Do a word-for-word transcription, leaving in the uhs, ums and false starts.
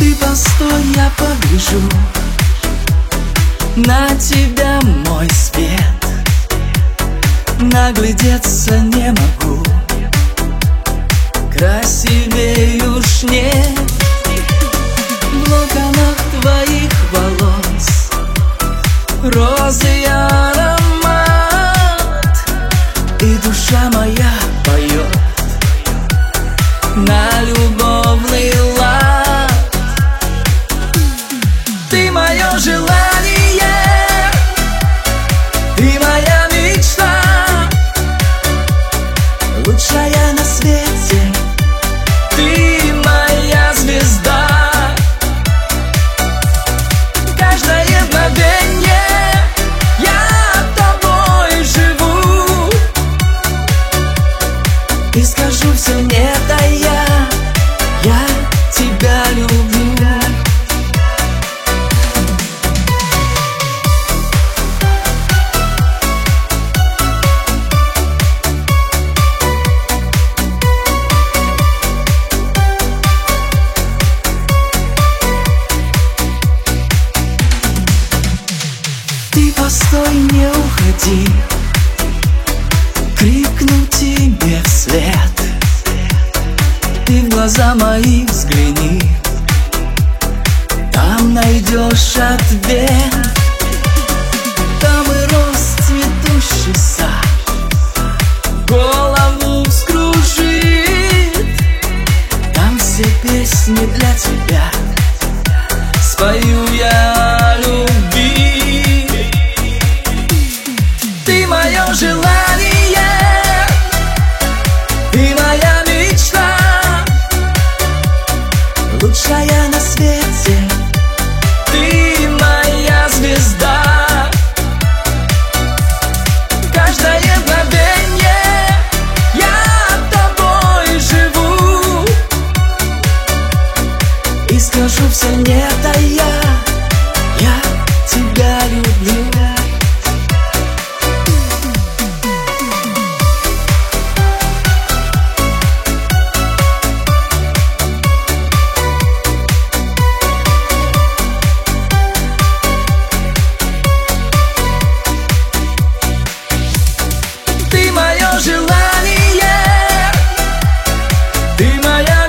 Ты постой, я погляжу на тебя, мой свет. Наглядеться не могу, красивее уж нет. В локонах твоих волос розы и аромат, и душа моя поет на любовный лад. Ты мое желание, ты моя мечта, лучшая на свете, ты моя звезда. Каждое мгновенье я тобой живу, и скажу все не тая, я тебя люблю. Ты постой, не уходи, крикну тебе вслед. Ты в глаза мои взгляни, там найдешь ответ. Там и рос цветущий сад, голову вскружит. Там все песни для тебя спою я о любви. Ты мое желание, ты моя мечта, лучшая на свете, ты моя звезда. Каждое мгновенье я тобой живу, и скажу все не тая, я тебя люблю. Ты мое желание, ты моя